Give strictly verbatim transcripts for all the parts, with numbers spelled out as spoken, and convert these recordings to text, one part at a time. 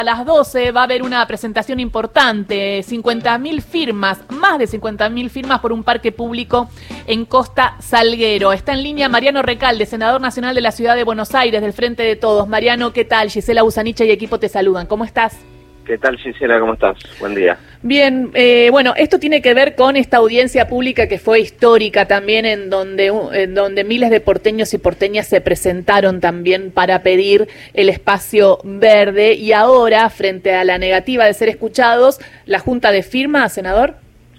A las doce va a haber una presentación importante, cincuenta mil firmas, más de cincuenta mil firmas por un parque público en Costa Salguero. Está en línea Mariano Recalde, senador nacional de la Ciudad de Buenos Aires, del Frente de Todos. Mariano, ¿qué tal? Gisela Busanicha y equipo te saludan. ¿Cómo estás? ¿Qué tal, Gisela? ¿Cómo estás? Buen día. Bien, eh, bueno, esto tiene que ver con esta audiencia pública que fue histórica también, en donde, en donde miles de porteños y porteñas se presentaron también para pedir el espacio verde, y ahora, frente a la negativa de ser escuchados, ¿la Junta de Firma, senador?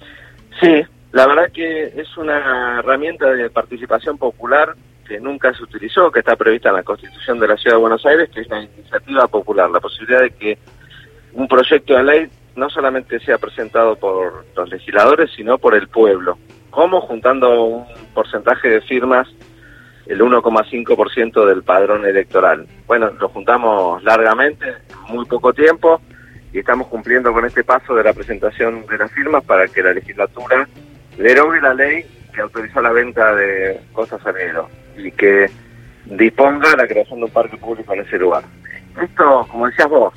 Sí, la verdad que es una herramienta de participación popular que nunca se utilizó, que está prevista en la Constitución de la Ciudad de Buenos Aires, que es la iniciativa popular, la posibilidad de que un proyecto de ley no solamente sea presentado por los legisladores, sino por el pueblo. ¿Cómo? Juntando un porcentaje de firmas, el uno coma cinco por ciento del padrón electoral. Bueno, lo juntamos largamente, en muy poco tiempo, y estamos cumpliendo con este paso de la presentación de las firmas para que la legislatura derogue la ley que autorizó la venta de Costa Salguero y que disponga la creación de un parque público en ese lugar. Esto, como decías vos,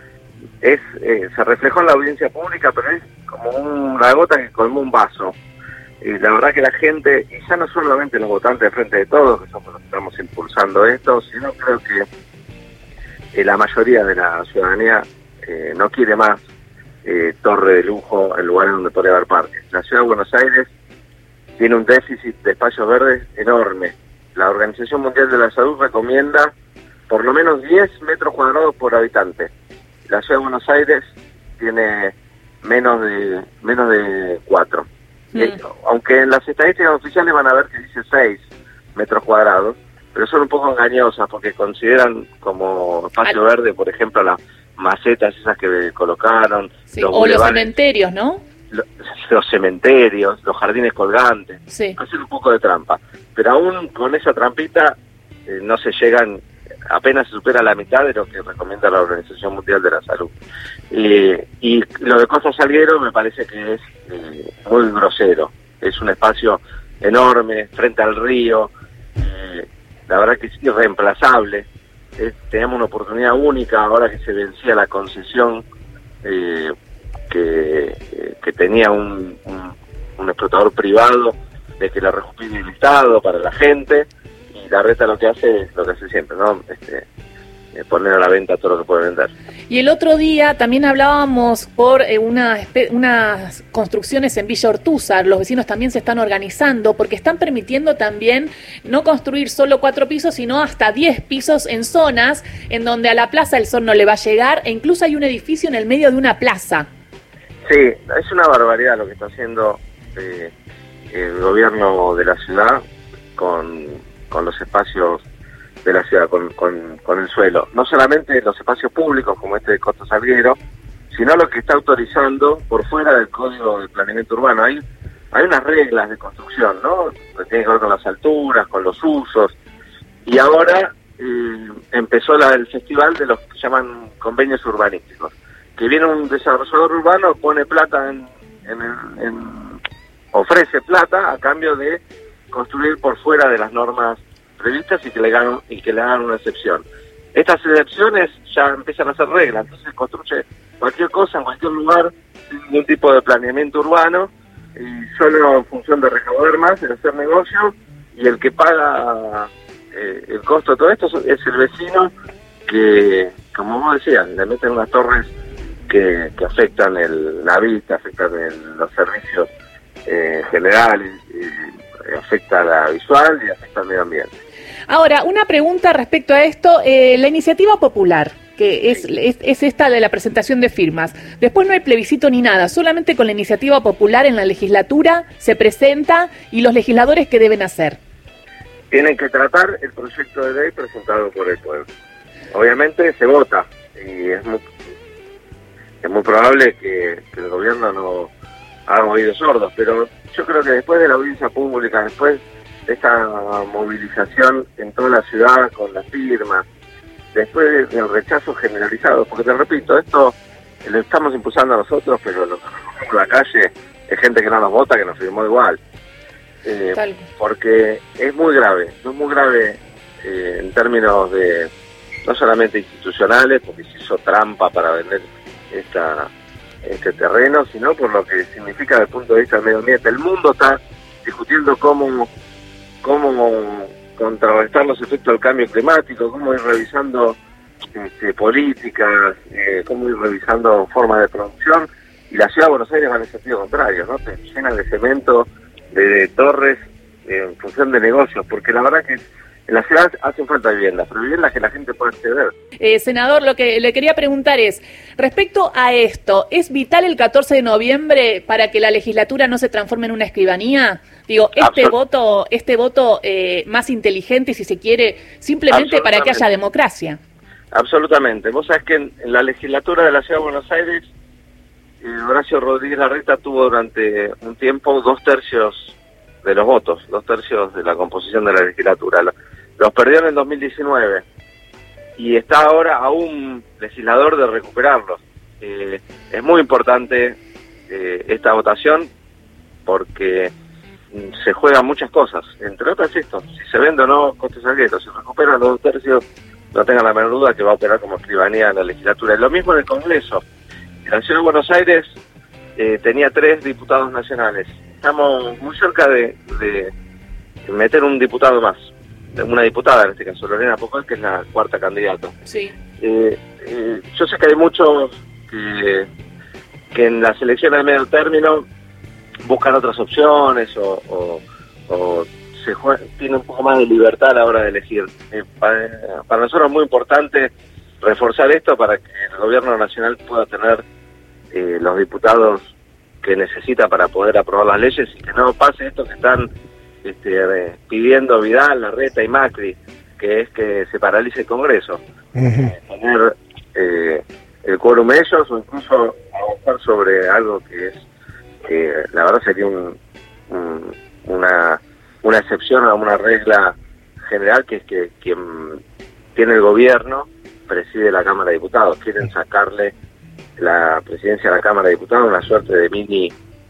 es eh, se reflejó en la audiencia pública, pero es como una gota que colmó un vaso. Y la verdad que la gente, y ya no solamente los votantes de Frente de Todos, que somos los que estamos impulsando esto, sino creo que eh, la mayoría de la ciudadanía eh, no quiere más eh, torre de lujo en lugares donde podría haber parques. La Ciudad de Buenos Aires tiene un déficit de espacios verdes enorme. La Organización Mundial de la Salud recomienda por lo menos diez metros cuadrados por habitante. La Ciudad de Buenos Aires tiene menos de menos de cuatro. Mm. Eh, aunque en las estadísticas oficiales van a ver que dice seis metros cuadrados, pero son un poco engañosas porque consideran como espacio Al... verde, por ejemplo, las macetas esas que colocaron. Sí, los o los cementerios, ¿no? Los, los cementerios, los jardines colgantes. Sí. Hacen un poco de trampa. Pero aún con esa trampita eh, no se llegan... apenas se supera la mitad de lo que recomienda la Organización Mundial de la Salud. Eh, y lo de Costa Salguero me parece que es eh, muy grosero. Es un espacio enorme, frente al río, eh, la verdad que es irreemplazable. Eh, tenemos una oportunidad única ahora que se vencía la concesión eh, que, eh, que tenía un, un, un explotador privado de que la recupere el Estado para la gente. Y la reta lo que hace es lo que hace siempre, ¿no? Este, eh, poner a la venta todo lo que puede vender. Y el otro día también hablábamos por eh, una, unas construcciones en Villa Ortúzar. Los vecinos también se están organizando porque están permitiendo también no construir solo cuatro pisos, sino hasta diez pisos en zonas en donde a la Plaza del Sol no le va a llegar, e incluso hay un edificio en el medio de una plaza. Sí, es una barbaridad lo que está haciendo eh, el gobierno de la ciudad con... con los espacios de la ciudad, con, con, con el suelo. No solamente los espacios públicos como este de Costa Salguero, sino lo que está autorizando por fuera del Código de Planeamiento Urbano. Hay, hay unas reglas de construcción, ¿no? Que tienen que ver con las alturas, con los usos. Y ahora eh, empezó la, el festival de los que llaman convenios urbanísticos. Que viene un desarrollador urbano, pone plata en, en, en ofrece plata a cambio de construir por fuera de las normas previstas y que le hagan, y que le hagan una excepción. Estas excepciones ya empiezan a ser reglas, entonces construye cualquier cosa en cualquier lugar sin ningún tipo de planeamiento urbano y solo en función de recaudar más, de hacer negocio, y el que paga eh, el costo de todo esto es el vecino que, como vos decías, le meten unas torres que, que afectan el, la vista, afectan el, los servicios eh, generales, eh, afecta la visual y afecta al medio ambiente. Ahora, una pregunta respecto a esto, eh, la iniciativa popular, que es, es, es esta de la presentación de firmas, después no hay plebiscito ni nada, solamente con la iniciativa popular en la legislatura se presenta, y los legisladores, ¿qué deben hacer? Tienen que tratar el proyecto de ley presentado por el pueblo. Obviamente se vota, y es muy, es muy probable que, que el gobierno no haga oídos sordos, pero yo creo que después de la audiencia pública, después de esta movilización en toda la ciudad con las firmas, después del rechazo generalizado, porque te repito, esto lo estamos impulsando a nosotros, pero lo que recogemos en la calle es gente que no nos vota, que nos firmó igual. Eh, porque es muy grave, es muy grave eh, en términos de, no solamente institucionales, porque se hizo trampa para vender esta este terreno, sino por lo que significa desde el punto de vista del medio ambiente. El mundo está discutiendo cómo, cómo contrarrestar los efectos del cambio climático, cómo ir revisando este, políticas, eh, cómo ir revisando formas de producción, y la ciudad de Buenos Aires va en el sentido contrario, ¿no? Te llenan de cemento, de, de torres, eh, en función de negocios, porque la verdad que en la ciudad hacen falta viviendas, pero viviendas que la gente pueda acceder. Eh, senador, lo que le quería preguntar es, respecto a esto, ¿es vital el catorce de noviembre para que la legislatura no se transforme en una escribanía? Digo, este Absolut- voto, este voto eh, más inteligente, si se quiere, simplemente para que haya democracia. Absolutamente. Vos sabés que en, en la legislatura de la Ciudad de Buenos Aires, eh, Horacio Rodríguez Larreta tuvo durante un tiempo dos tercios de los votos, dos tercios de la composición de la legislatura. Los perdió en el dos mil diecinueve y está ahora a un legislador de recuperarlos. Eh, es muy importante eh, esta votación porque se juegan muchas cosas, entre otras esto, si se vende o no Costa Salguero, si recuperan los dos tercios, no tengan la menor duda que va a operar como escribanía en la legislatura. Y lo mismo en el Congreso. La Ciudad de Buenos Aires eh, tenía tres diputados nacionales. Estamos muy cerca de, de meter un diputado más, una diputada en este caso, Lorena Pocol, que es la cuarta candidata. Sí. Eh, eh, yo sé que hay muchos que, que en las elecciones de medio término buscan otras opciones o, o, o se juega, tienen un poco más de libertad a la hora de elegir. Eh, para, para nosotros es muy importante reforzar esto para que el gobierno nacional pueda tener eh, los diputados que necesita para poder aprobar las leyes y que no pase esto que están este, eh, pidiendo Vidal, Larreta y Macri, que es que se paralice el Congreso. Uh-huh. eh, tener eh, el quórum ellos o incluso avanzar sobre algo que es, eh, la verdad sería un, un, una, una excepción a una regla general, que es que quien tiene el gobierno preside la Cámara de Diputados. Quieren sacarle la presidencia de la Cámara de Diputados, una suerte de mini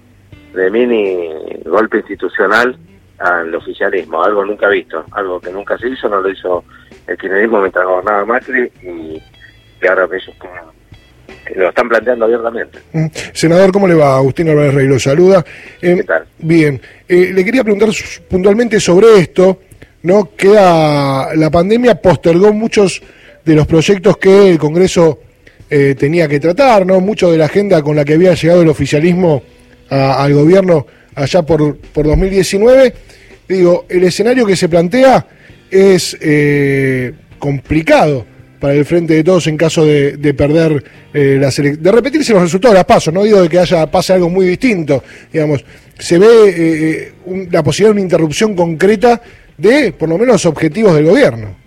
de mini golpe institucional al oficialismo, algo nunca visto, algo que nunca se hizo, no lo hizo el kirchnerismo mientras gobernaba Macri y que ahora ellos que, que lo están planteando abiertamente. Mm. Senador, ¿cómo le va? Agustín Álvarez Rey lo saluda. Eh, ¿Qué tal? Bien, eh, le quería preguntar puntualmente sobre esto, ¿no? Queda, la pandemia postergó muchos de los proyectos que el Congreso Eh, tenía que tratar, ¿no? Mucho de la agenda con la que había llegado el oficialismo a, al gobierno allá por, por dos mil diecinueve. Digo, el escenario que se plantea es eh, complicado para el Frente de Todos en caso de, de perder eh, las ele- de repetirse los resultados de las PASO, no digo de que haya pase algo muy distinto, digamos, se ve eh, un, la posibilidad de una interrupción concreta de, por lo menos, los objetivos del gobierno.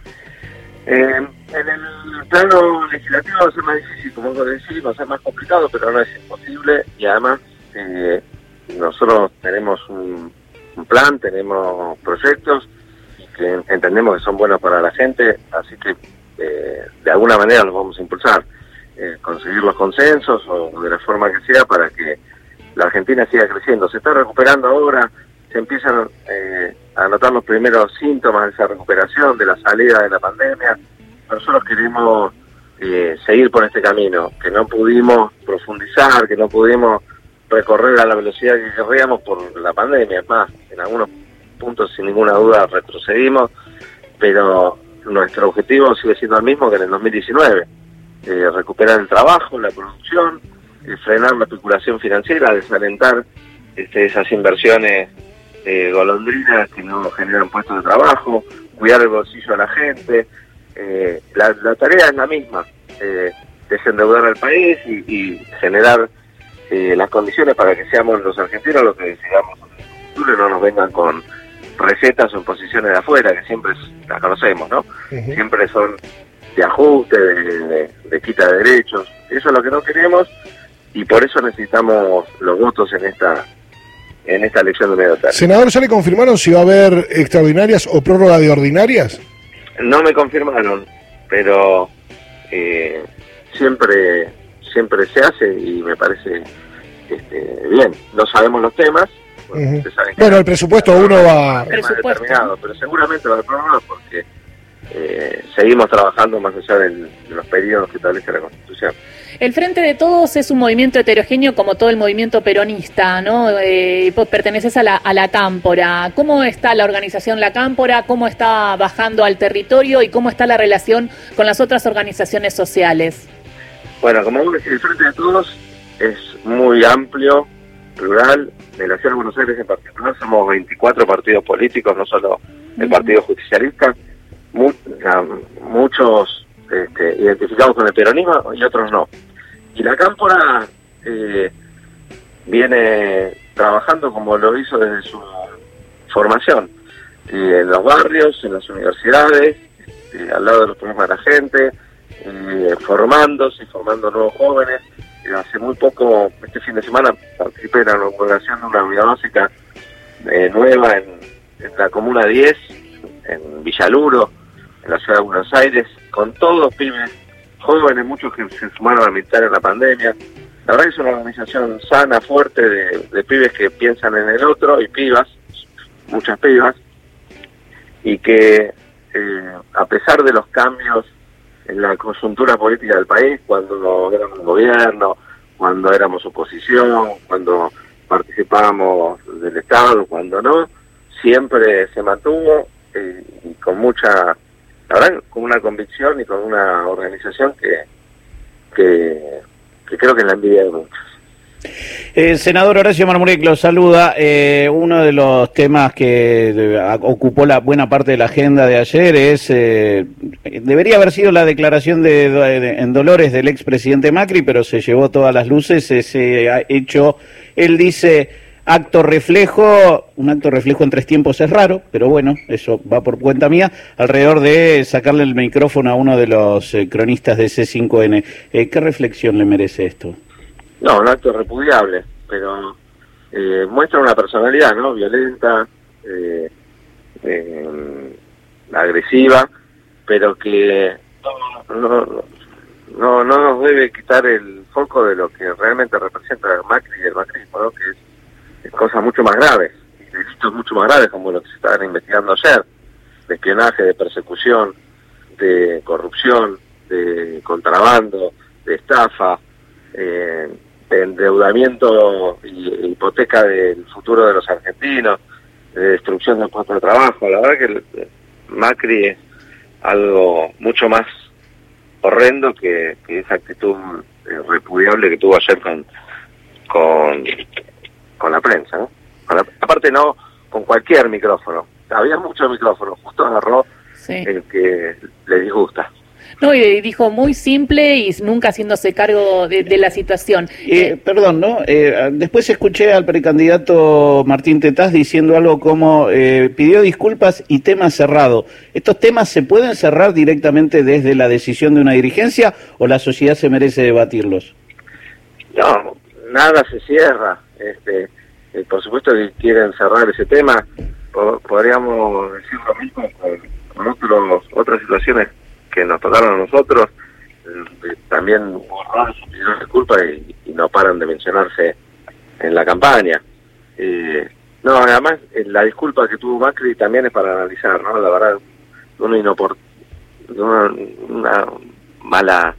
Eh, en el plano legislativo va a ser más difícil, como vos decís, va a ser más complicado, pero no es imposible, y además eh, nosotros tenemos un, un plan, tenemos proyectos que entendemos que son buenos para la gente, así que eh, de alguna manera los vamos a impulsar, eh, conseguir los consensos o de la forma que sea para que la Argentina siga creciendo. Se está recuperando ahora, se empiezan eh, a notar los primeros síntomas de esa recuperación, de la salida de la pandemia. Nosotros queremos eh, seguir por este camino, que no pudimos profundizar, que no pudimos recorrer a la velocidad que querríamos por la pandemia. Es más, en algunos puntos sin ninguna duda retrocedimos, pero nuestro objetivo sigue siendo el mismo que en el dos mil diecinueve, eh, recuperar el trabajo, la producción, eh, frenar la especulación financiera, desalentar este, esas inversiones eh, golondrinas que no generan puestos de trabajo, cuidar el bolsillo de la gente. Eh, la, la tarea es la misma, eh, desendeudar al país y, y generar eh, las condiciones para que seamos los argentinos los que decidamos en el futuro y no nos vengan con recetas o imposiciones de afuera, que siempre es, las conocemos, ¿no? Uh-huh. Siempre son de ajuste, de, de, de quita de derechos. Eso es lo que no queremos y por eso necesitamos los votos en esta en esta elección de medio término. Senador, ¿ya le confirmaron si va a haber extraordinarias o prórroga de ordinarias? No me confirmaron, pero eh, siempre siempre se hace y me parece este, bien. No sabemos los temas. Bueno, uh-huh. Bueno, el presupuesto uno va... Determinado, pero seguramente va a haber prórroga porque eh, seguimos trabajando más allá del, de los periodos que establece la Constitución. El Frente de Todos es un movimiento heterogéneo como todo el movimiento peronista, ¿no? Eh, vos perteneces a la, a la Cámpora. ¿Cómo está la organización La Cámpora? ¿Cómo está bajando al territorio? ¿Y cómo está la relación con las otras organizaciones sociales? Bueno, como vos decís, el Frente de Todos es muy amplio, plural. De la Ciudad de Buenos Aires en particular somos veinticuatro partidos políticos, no solo el Partido Justicialista. Mu- muchos este, identificados con el peronismo y otros no. Y la Cámpora eh, viene trabajando como lo hizo desde su formación, eh, en los barrios, en las universidades, eh, al lado de los problemas de la gente, eh, formándose y formando nuevos jóvenes. Eh, hace muy poco, este fin de semana, participé en la inauguración de una unidad básica eh, nueva en, en la Comuna diez, en Villaluro, en la Ciudad de Buenos Aires, con todos los pibes jóvenes, muchos que se sumaron a militar en la pandemia. La verdad que es una organización sana, fuerte, de, de pibes que piensan en el otro, y pibas, muchas pibas, y que eh, a pesar de los cambios en la coyuntura política del país, cuando éramos gobierno, cuando éramos oposición, cuando participábamos del Estado, cuando no, siempre se mantuvo eh, y con mucha... La verdad, con una convicción y con una organización que, que, que creo que es la envidia de muchos. Eh, senador Horacio Marmurek lo saluda. Eh, uno de los temas que de, a, ocupó la buena parte de la agenda de ayer es, eh, debería haber sido la declaración de, de, en Dolores del expresidente Macri, pero se llevó todas las luces ese hecho. Él dice... Acto reflejo, un acto reflejo en tres tiempos es raro, pero bueno, eso va por cuenta mía, alrededor de sacarle el micrófono a uno de los eh, cronistas de C cinco N. Eh, ¿Qué reflexión le merece esto? No, un acto repudiable, pero eh, muestra una personalidad, ¿no? Violenta, eh, eh, agresiva, pero que no, no, no, no nos debe quitar el foco de lo que realmente representa el Macri y el macrismo, ¿no? Que es cosas mucho más graves, delitos mucho más graves como lo que se estaban investigando ayer, de espionaje, de persecución, de corrupción, de contrabando, de estafa, eh, de endeudamiento y hipoteca del futuro de los argentinos, de destrucción del puesto de trabajo. La verdad que el, el Macri es algo mucho más horrendo que, que esa actitud eh, repudiable que tuvo ayer con con con la prensa, ¿no? Con la, aparte no con cualquier micrófono, había muchos micrófonos, justo agarró sí. el que le disgusta. No, y dijo muy simple y nunca haciéndose cargo de, de la situación. Eh, eh, perdón, ¿no? Eh, después escuché al precandidato Martín Tetaz diciendo algo como eh, pidió disculpas y tema cerrado. ¿Estos temas se pueden cerrar directamente desde la decisión de una dirigencia o la sociedad se merece debatirlos? No, nada se cierra. Este, eh, por supuesto que quieren cerrar ese tema. Po- podríamos decir lo mismo con, con otros, otras situaciones que nos tocaron a nosotros. Eh, también borraron sus pedidos de disculpa y, y no paran de mencionarse en la campaña. Eh, no, además eh, la disculpa que tuvo Macri también es para analizar, ¿no? La verdad, una inopor- una, una mala,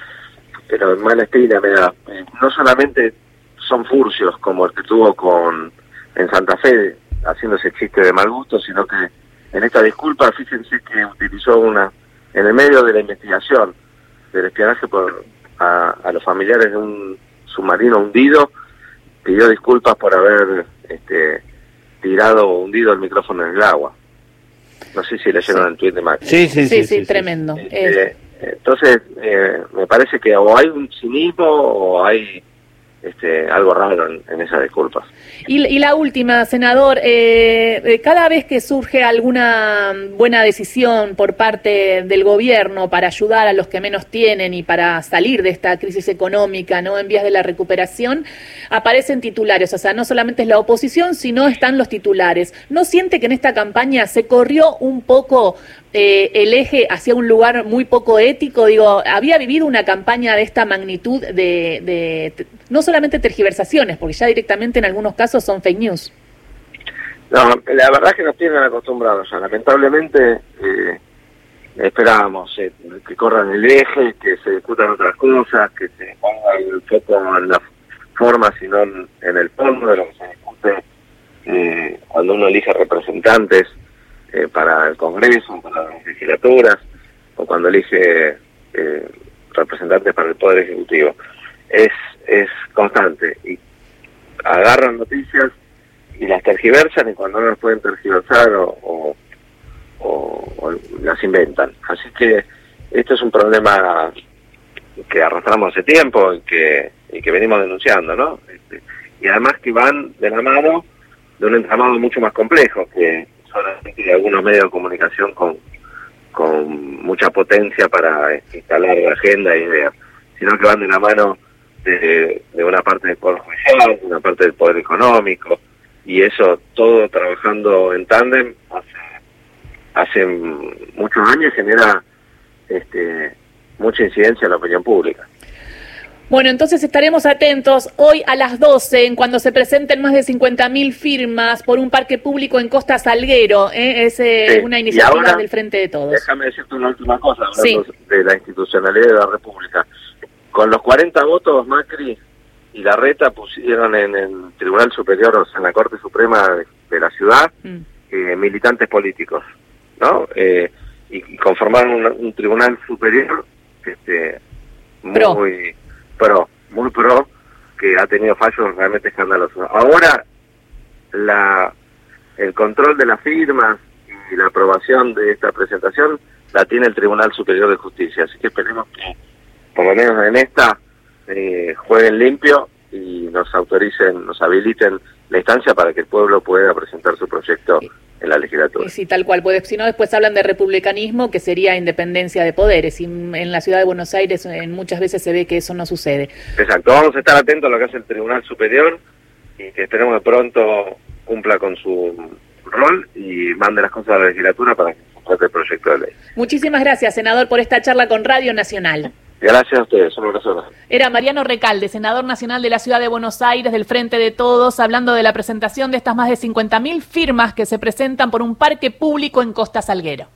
pero mala espina me da. Eh, no solamente son furcios como el que tuvo con en Santa Fe haciendo ese chiste de mal gusto, sino que en esta disculpa, fíjense que utilizó una, en el medio de la investigación del espionaje por a, a los familiares de un submarino hundido, pidió disculpas por haber este, tirado o hundido el micrófono en el agua. No sé si leyeron sí. el tuit de Macri. Sí, sí, sí, sí, sí, sí tremendo. Este, eh. Entonces, eh, me parece que o hay un cinismo o hay Este, algo raro en, en esas disculpas. Y, y la última, senador, eh, cada vez que surge alguna buena decisión por parte del gobierno para ayudar a los que menos tienen y para salir de esta crisis económica, ¿no?, en vías de la recuperación, aparecen titulares, o sea, no solamente es la oposición, sino están los titulares. ¿No siente que en esta campaña se corrió un poco eh, el eje hacia un lugar muy poco ético? Digo, había vivido una campaña de esta magnitud de, de no solamente tergiversaciones, porque ya directamente en algunos casos son fake news. No, la verdad es que nos tienen acostumbrados ya. Lamentablemente, eh, esperábamos eh, que corran el eje, que se discutan otras cosas, que se ponga el foco en la forma, sino en, en el fondo de lo que se discute eh, cuando uno elige representantes eh, para el Congreso, para las legislaturas, o cuando elige eh, representantes para el Poder Ejecutivo. Es, es constante, y agarran noticias y las tergiversan, y cuando no las pueden tergiversar o, o, o, o las inventan. Así que esto es un problema que arrastramos hace tiempo y que, y que venimos denunciando, ¿no? Este, y además que van de la mano de un entramado mucho más complejo que solamente de algunos medios de comunicación con, con mucha potencia para instalar agenda e ideas, sino que van de la mano de, de una parte del Poder Judicial, de una parte del Poder Económico, y eso todo trabajando en tándem hace, hace muchos años genera este, mucha incidencia en la opinión pública. Bueno, entonces estaremos atentos hoy a las doce, en cuando se presenten más de cincuenta mil firmas por un parque público en Costa Salguero. ¿eh? Es eh, sí. una iniciativa ahora, del Frente de Todos. Déjame decirte una última cosa, hablando sí. de la institucionalidad de la República. Con los cuarenta votos, Macri y Larreta pusieron en el Tribunal Superior, o sea, en la Corte Suprema de, de la ciudad, mm. eh, militantes políticos, ¿no? Eh, y, y conformaron un, un Tribunal Superior este, pro. muy pro, muy pro, que ha tenido fallos realmente escandalosos. Ahora, la el control de las firmas y la aprobación de esta presentación la tiene el Tribunal Superior de Justicia, así que esperemos que, por lo menos en esta, eh, jueguen limpio y nos autoricen, nos habiliten la instancia para que el pueblo pueda presentar su proyecto sí. en la legislatura. Sí, tal cual, pues si no después hablan de republicanismo, que sería independencia de poderes, y en la ciudad de Buenos Aires en muchas veces se ve que eso no sucede. Exacto, vamos a estar atentos a lo que hace el Tribunal Superior y que esperemos que pronto cumpla con su rol y mande las cosas a la legislatura para que se trate el proyecto de ley. Muchísimas gracias, senador, por esta charla con Radio Nacional. Gracias a ustedes, un abrazo. Era Mariano Recalde, senador nacional de la Ciudad de Buenos Aires, del Frente de Todos, hablando de la presentación de estas más de cincuenta mil firmas que se presentan por un parque público en Costa Salguero.